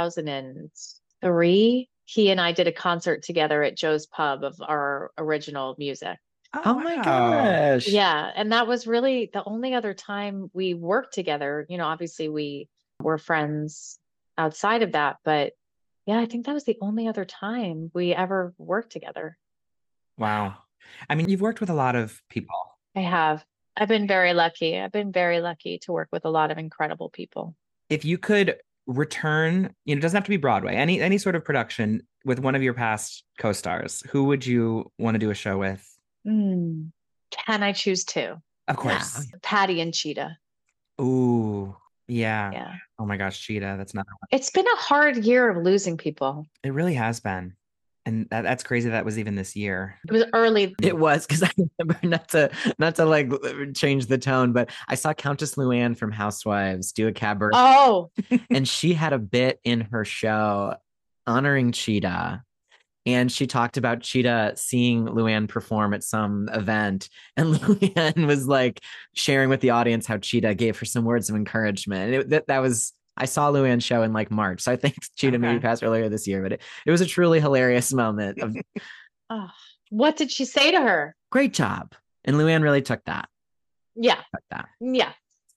2003, he and I did a concert together at Joe's Pub of our original music. Oh my gosh. Yeah. And that was really the only other time we worked together. You know, obviously we were friends outside of that, but yeah, I think that was the only other time we ever worked together. Wow. I mean, you've worked with a lot of people. I have. I've been very lucky. I've been very lucky to work with a lot of incredible people. If you could return, you know, it doesn't have to be Broadway, any sort of production with one of your past co-stars, who would you want to do a show with? Can I choose 2? Of course. Yeah. Patty and Cheetah. Ooh, yeah. Yeah. Oh my gosh, Cheetah. That's not. It's been a hard year of losing people. It really has been. And that's crazy that was even this year. It was early. It was, because I remember not to like change the tone, but I saw Countess Luann from Housewives do a cabaret. Oh. And she had a bit in her show honoring Cheetah. And she talked about Cheetah seeing Luann perform at some event. And Luann was like sharing with the audience how Cheetah gave her some words of encouragement. And that was, I saw Luann's show in like March. So I think Cheetah maybe passed earlier this year, but it was a truly hilarious moment. Oh, what did she say to her? Great job. And Luann really took that. Yeah. Took that. Yeah.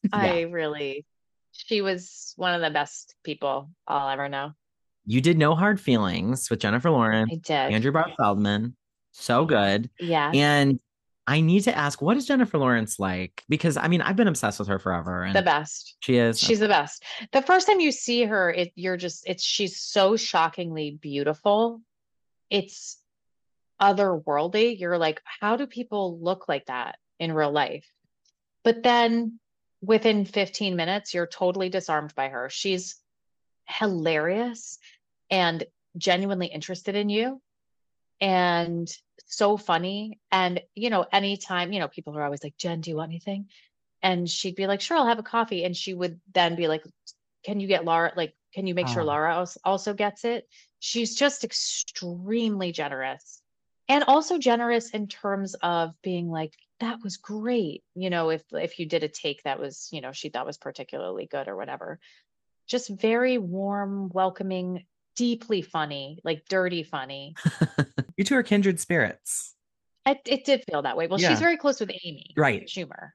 She was one of the best people I'll ever know. You did No Hard Feelings with Jennifer Lawrence. I did. Andrew Barth Feldman. So good. Yeah. And I need to ask, what is Jennifer Lawrence like? Because I mean, I've been obsessed with her forever, The and best. she is. She's the best. The first time you see her, she's so shockingly beautiful. It's otherworldly. You're like, how do people look like that in real life? But then within 15 minutes, you're totally disarmed by her. She's hilarious and genuinely interested in you and so funny. And, anytime, people are always like, Jen, do you want anything? And she'd be like, sure, I'll have a coffee. And she would then be like, can you get Laura? Like, can you make sure Laura also gets it? She's just extremely generous and also generous in terms of being like, that was great. If you did a take that was, she thought was particularly good or whatever, just very warm, welcoming, deeply funny, like dirty funny. You two are kindred spirits. It did feel that way. Well, Yeah. she's very close with Amy Right. Schumer.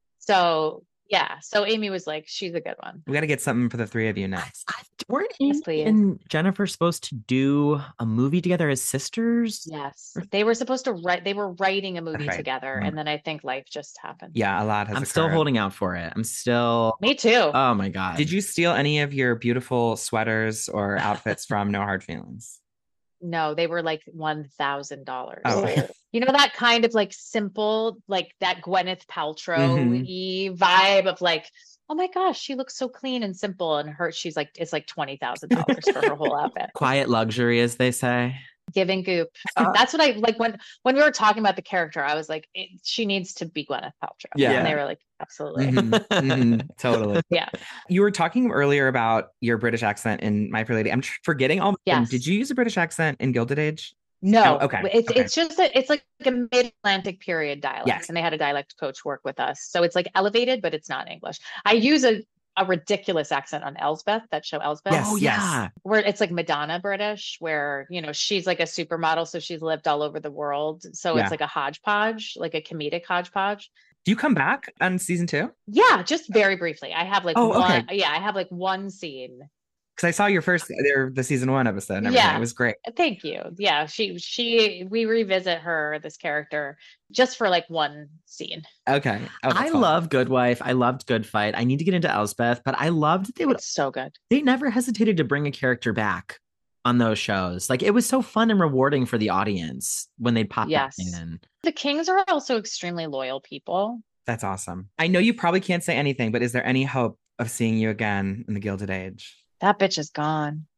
So yeah. So Amy was like, she's a good one. We got to get something for the three of you next. Weren't Yes, Amy please. and Jennifer supposed to do a movie together as sisters? Yes. They were supposed to write, they were writing a movie Right. together. And then I think life just happened. Yeah, a lot has I'm still occurred. holding out for it. I'm still. Me too. Oh my God. Did you steal any of your beautiful sweaters or outfits from No Hard Feelings? No, they were like $1,000. Oh. That kind of like simple, like that Gwyneth Paltrow-y vibe of like, oh my gosh, she looks so clean and simple. And she's like, it's like $20,000 for her whole outfit. Quiet luxury, as they say. Giving goop. That's what I like when we were talking about the character. I was like, she needs to be Gwyneth Paltrow. Yeah. And they were like, absolutely. Totally. Yeah. You were talking earlier about your British accent in My Fair Lady. I'm forgetting all. Yes. Did you use a British accent in Gilded Age? No. Oh, okay. It's just it's like a mid-Atlantic period dialect. Yes. And they had a dialect coach work with us. So it's like elevated, but it's not English. I use a ridiculous accent on Elsbeth, that show Elsbeth. Yes. Oh, yeah. Where it's like Madonna British, where, she's like a supermodel. So she's lived all over the world. So Yeah. it's like a hodgepodge, like a comedic hodgepodge. Do you come back on season 2? Yeah, just very briefly. I have like okay. I have like one scene. Because I saw your the season 1 episode and everything. Yeah. It was great. Thank you. Yeah, we revisit this character just for like one scene. Okay. Oh, I that's fun. love Good Wife. I loved Good Fight. I need to get into Elsbeth, but I loved that It's so good. they never hesitated to bring a character back on those shows. Like, it was so fun and rewarding for the audience when they'd pop back Yes. in. The Kings are also extremely loyal people. That's awesome. I know you probably can't say anything, but is there any hope of seeing you again in the Gilded Age? That bitch is gone.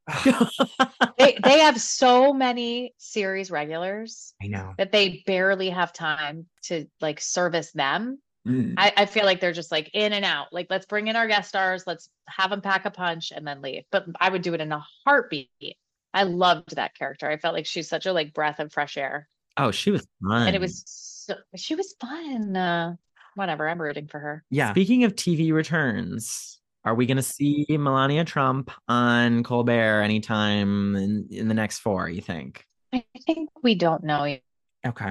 They have so many series regulars I know. that they barely have time to like service them. Mm. I feel like they're just like in and out. Like, let's bring in our guest stars, let's have them pack a punch and then leave. But I would do it in a heartbeat. I loved that character. I felt like she's such a like breath of fresh air. Oh, she was fun. And she was fun. Whatever, I'm rooting for her. Yeah. Speaking of TV returns, are we going to see Melania Trump on Colbert anytime in the next 4, you think? I think we don't know. Okay.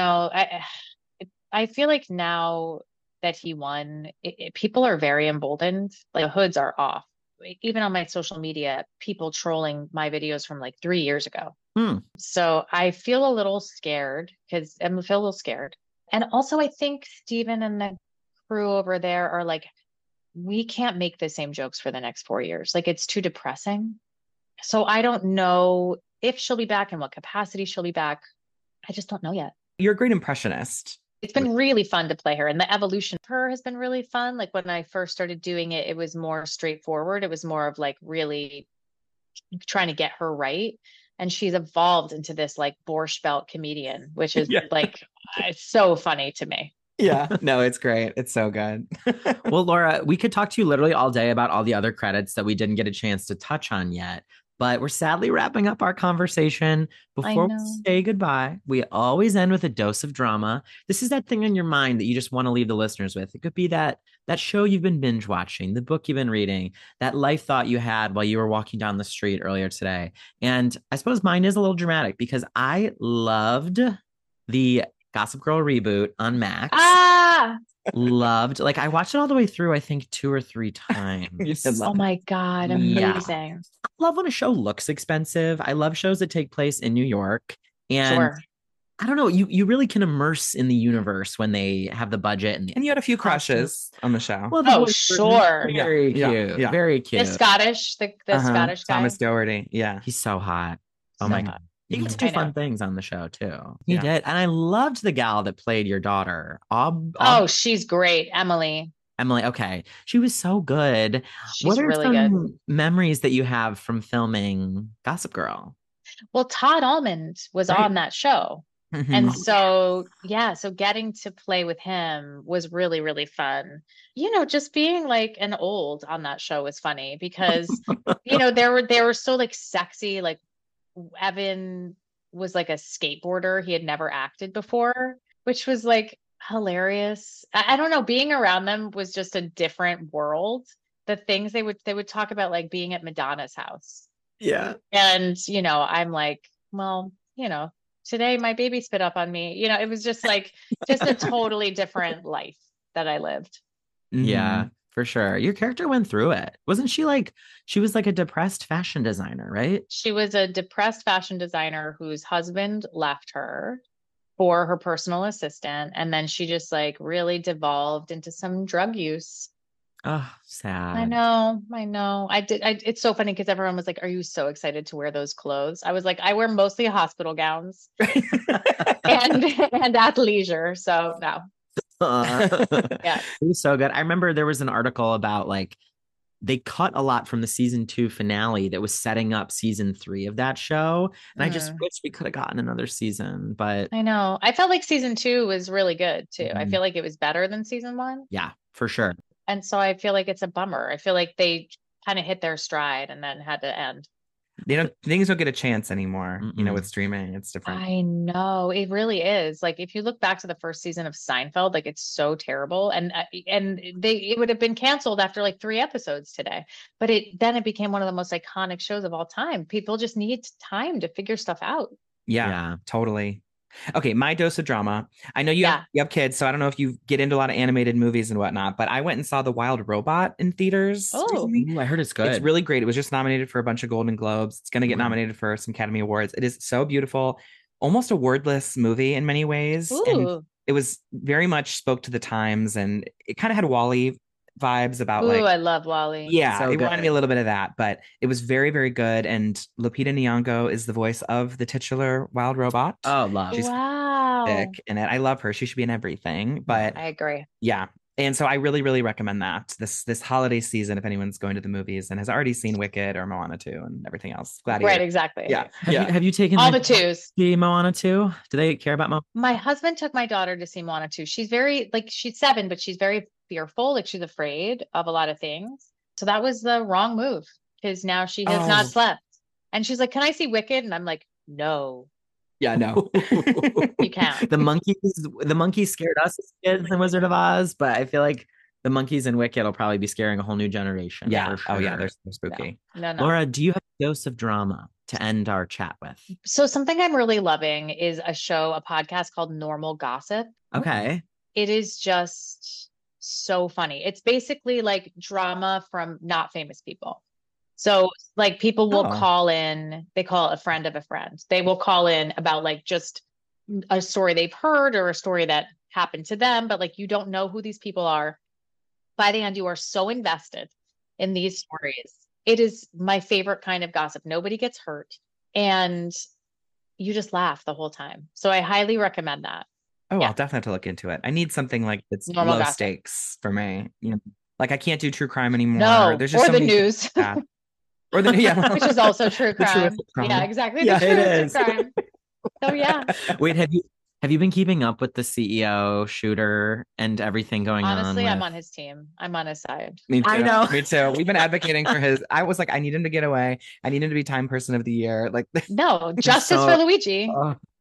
I feel like now that he won, people are very emboldened. Like, the hoods are off. Even on my social media, people trolling my videos from like 3 years ago. So I feel a little scared I'm a little scared. And also I think Steven and the crew over there are like, we can't make the same jokes for the next 4 years. Like, it's too depressing. So I don't know if she'll be back and what capacity she'll be back. I just don't know yet. You're a great impressionist. It's been really fun to play her, and the evolution of her has been really fun. Like, when I first started doing it, it was more straightforward. It was more of like really trying to get her right. And she's evolved into this like Borscht Belt comedian, which is like, it's so funny to me. Yeah. No, it's great. It's so good. Well, Laura, we could talk to you literally all day about all the other credits that we didn't get a chance to touch on yet. But we're sadly wrapping up our conversation. Before we say goodbye, we always end with a dose of drama. This is that thing in your mind that you just want to leave the listeners with. It could be that show you've been binge watching, the book you've been reading, that life thought you had while you were walking down the street earlier today. And I suppose mine is a little dramatic because I loved the Gossip Girl reboot on Max. Loved, like, I watched it all the way through, I think 2 or 3 times. Oh my God, amazing. I love when a show looks expensive. I love shows that take place in New York. And I don't know. You really can immerse in the universe when they have the budget And you had a few crushes on the show. Well, Oh, sure. very cute, very The cute. Scottish, the Scottish guy. Thomas Doherty. Yeah. He's so hot. Oh So my hot. god. He gets to do I know. fun things on the show too. He Yeah. did. And I loved the gal that played your daughter. Oh, she's great. Emily. Emily. Okay. She was so good. She's What are really some good. memories that you have from filming Gossip Girl? Well, Todd Almond was Right. on that show. Mhm. And so, yeah, so getting to play with him was really, really fun. You know, just being like an old on that show was funny because, you know, they were so like sexy. Like Evan was like a skateboarder. He had never acted before, which was like hilarious. I don't know, being around them was just a different world. The things they would talk about, like being at Madonna's house. Yeah. And, you know, I'm like, well, you know, today my baby spit up on me. You know, it was just like just a totally different life that I lived. Yeah, for sure. Your character went through it. Wasn't she like, she was like a depressed fashion designer, right? She was a depressed fashion designer whose husband left her for her personal assistant. And then she just like really devolved into some drug use. Oh, sad. I know. It's so funny because everyone was like, are you so excited to wear those clothes? I was like, I wear mostly hospital gowns and athleisure. So no. Yeah. It was so good. I remember there was an article about like they cut a lot from the season 2 finale that was setting up season 3 of that show. And I just wish we could have gotten another season, but I know. I felt like season 2 was really good too. I Mhm. feel like it was better than season 1. yeah, for sure. And so I feel like it's a bummer. I feel like they kind of hit their stride and then had to end. Things don't get a chance anymore, you know, Mm-mm. with streaming. It's different. I know, it really is. Like if you look back to the first season of Seinfeld, like it's so terrible, and it would have been canceled after like 3 episodes today. But it became one of the most iconic shows of all time. People just need time to figure stuff out. Yeah, totally. Okay, my dose of drama. I know you have kids, so I don't know if you get into a lot of animated movies and whatnot, but I went and saw The Wild Robot in theaters recently. Ooh, I heard it's good. It's really great. It was just nominated for a bunch of Golden Globes. It's going to get nominated for some Academy Awards. It is so beautiful, almost a wordless movie in many ways. Ooh. And it was very much spoke to the times, and it kind of had WALL-E vibes about I love WALL-E. Yeah, So it good. reminded me a little bit of that, but it was very, very good. And Lupita Nyong'o is the voice of the titular Wild Robot. Oh, love. She's Wow. sick in it. I love her. She should be in everything. But I agree. yeah. And so I really, really recommend that this holiday season, if anyone's going to the movies and has already seen Wicked or Moana 2 and everything else. Gladiator. Right, exactly. Yeah. Have you taken all the twos? See Moana 2? Do they care about Moana? My husband took my daughter to see Moana 2. She's very she's 7, but she's very fearful. Like she's afraid of a lot of things. So that was the wrong move because now she has not slept. And she's like, "Can I see Wicked?" And I'm like, "No." Yeah, no. You can't. The monkeys scared us as kids in Wizard of Oz, but I feel like the monkeys in Wicked will probably be scaring a whole new generation. Yeah. for Oh yeah, sure. they're spooky. No. Laura, do you have a dose of drama to end our chat with? So something I'm really loving is a podcast called Normal Gossip. Okay. It is just so funny. It's basically like drama from not famous people. So like people will call in, they call it a friend of a friend. They will call in about like just a story they've heard or a story that happened to them, but like you don't know who these people are. By the end, you are so invested in these stories. It is my favorite kind of gossip. Nobody gets hurt and you just laugh the whole time. So I highly recommend that. Oh, I'll definitely have to look into it. I need something like that's Normal low gossip. stakes for me. You know, like I can't do true crime anymore. No, There's just or so the many news. or the Which is also true The crime. truest crime. Yeah, exactly. Yeah, The it truest is. crime. So yeah. Wait, have you been keeping up with the CEO shooter and everything going on? Honestly, I'm with- on his team. I'm on his side. Me too. I know. Me too. We've been advocating for his. I was like, I need him to get away. I need him to be Time Person of the Year. Like, No, justice So- for Luigi.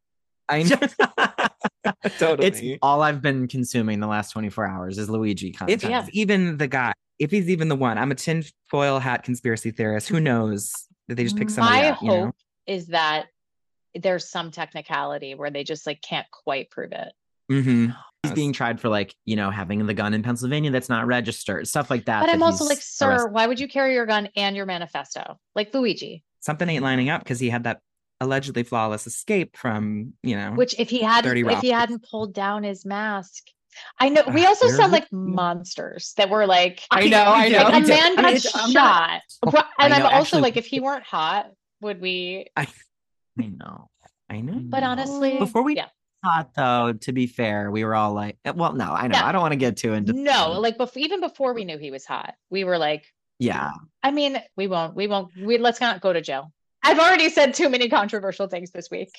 I know. Totally. It's all I've been consuming the last 24 hours is Luigi content. If he's even the guy, if he's even the one, I'm a tinfoil hat conspiracy theorist. Who knows? Did they just pick somebody My out? You know? hope is that there's some technicality where they just like can't quite prove it. Mm-hmm. He's being tried for like, having the gun in Pennsylvania that's not registered, stuff like that. But that I'm also he's like, sir, arrested. why would you carry your gun and your manifesto? Like Luigi. Something ain't lining up because he had that allegedly flawless escape from, Which if he 30 hadn't pulled down his mask. I know we also sound like monsters that were like, I know. like a man got shot. And I'm also actually, like, if he weren't hot, would we? I know. But honestly, before we hot though, to be fair, we were all like, well, no, I know. I don't want to get too into no, like even before we knew he was hot, we were like, yeah. I mean, let's not go to jail. I've already said too many controversial things this week.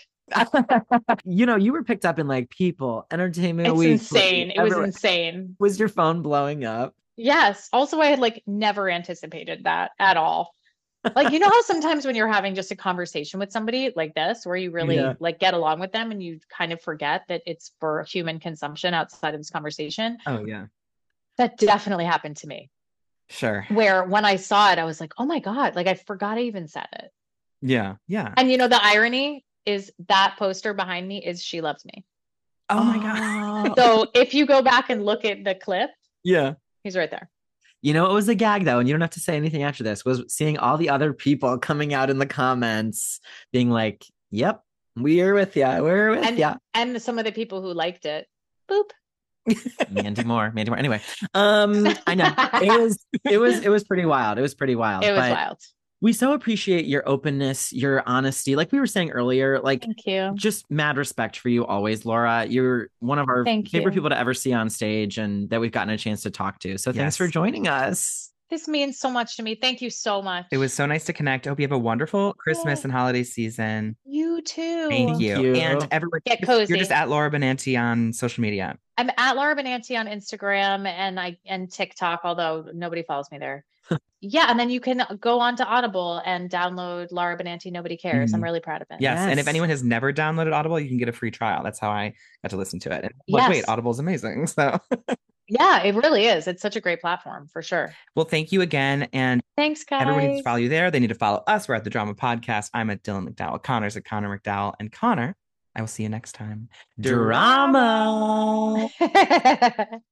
You were picked up in like People, Entertainment It's Week. insane. It was insane. Was your phone blowing up? Yes. Also, I had like never anticipated that at all. Like, how sometimes when you're having just a conversation with somebody like this, where you really like get along with them and you kind of forget that it's for human consumption outside of this conversation. Oh, yeah. That definitely happened to me. Sure. Where when I saw it, I was like, oh my God, like I forgot I even said it. Yeah. Yeah. And the irony is that poster behind me is She Loves Me. Oh my God. So if you go back and look at the clip, he's right there. It was a gag though, and you don't have to say anything after this, was seeing all the other people coming out in the comments being like, yep, we're with you. We're with you. And some of the people who liked it, boop. Mandy Moore. Anyway, I know it was pretty wild. It was pretty wild. It was wild. We so appreciate your openness, your honesty. Like we were saying earlier, like thank you. Just mad respect for you always, Laura. You're one of our favorite people to ever see on stage and that we've gotten a chance to talk to. So thanks for joining us. This means so much to me. Thank you so much. It was so nice to connect. I hope you have a wonderful Christmas and holiday season. You too. Thank you. And everyone, get cozy. You're just at Laura Benanti on social media. I'm at Laura Benanti on Instagram and TikTok, although nobody follows me there. Yeah, and then you can go on to Audible and download Laura Benanti, Nobody Cares. Mm-hmm. I'm really proud of it. Yes, and if anyone has never downloaded Audible, you can get a free trial. That's how I got to listen to it. And wait, Audible's amazing. So yeah, it really is. It's such a great platform for sure. Well, thank you again. And thanks, guys. Everyone needs to follow you there. They need to follow us. We're at The Drama Podcast. I'm at Dylan McDowell. Connor's at Connor McDowell. And Connor, I will see you next time. Drama.